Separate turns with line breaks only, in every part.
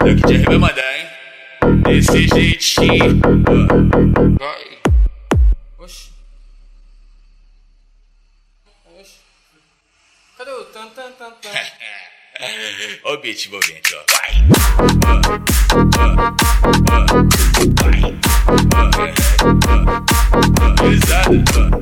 Daqui de vai mandar, hein? Desse jeitinho. Vai. Oxi. Oxi. Cadê o tan tan tan tan? Ó o beat envolvente, ó. Vai. Pesado.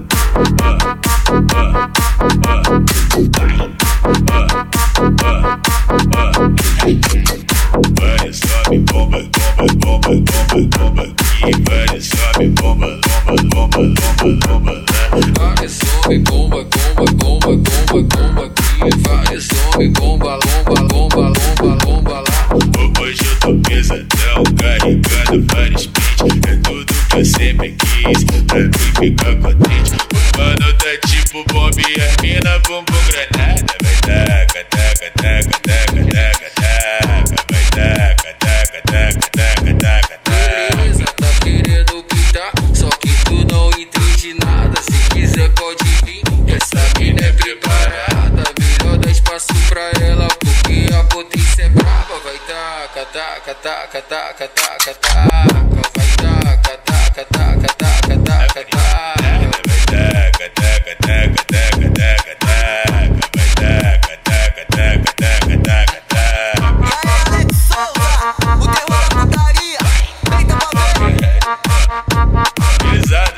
Vai, sobe, bomba, bomba, bomba, bomba, bomba aqui. Vai, sobe, bomba, bomba, bomba, bomba, bomba lá. Vai, sobe, bomba, bomba, bomba, bomba, bomba aqui. Vai, sobe, bomba, lomba, lomba, lomba, lomba lá. Hoje eu tô pesadão, carregando vários beats. É tudo que eu sempre quis, pra mim ficar contente. O mano tá tipo bomba e as mina bumbum granada. Vai taca, taca, taca, taca, taca, taca. Vai taca, taca, taca, taca, taca, taca.
Beleza, tá querendo pintar, só que tu não entende nada. Se quiser pode vir, essa mina é preparada. Melhor dar espaço pra ela, porque a potência é brava. Vai taca, taca, taca, taca, taca, taca. Vai taca, taca, taca, taca, taca, taca.
Vai taca, taca, taca, taca, taca, taca. Vai taca, taca, taca, taca, taca, taca.
Alex Souza, o terror da putaria. Deita pra ver.
Pesado.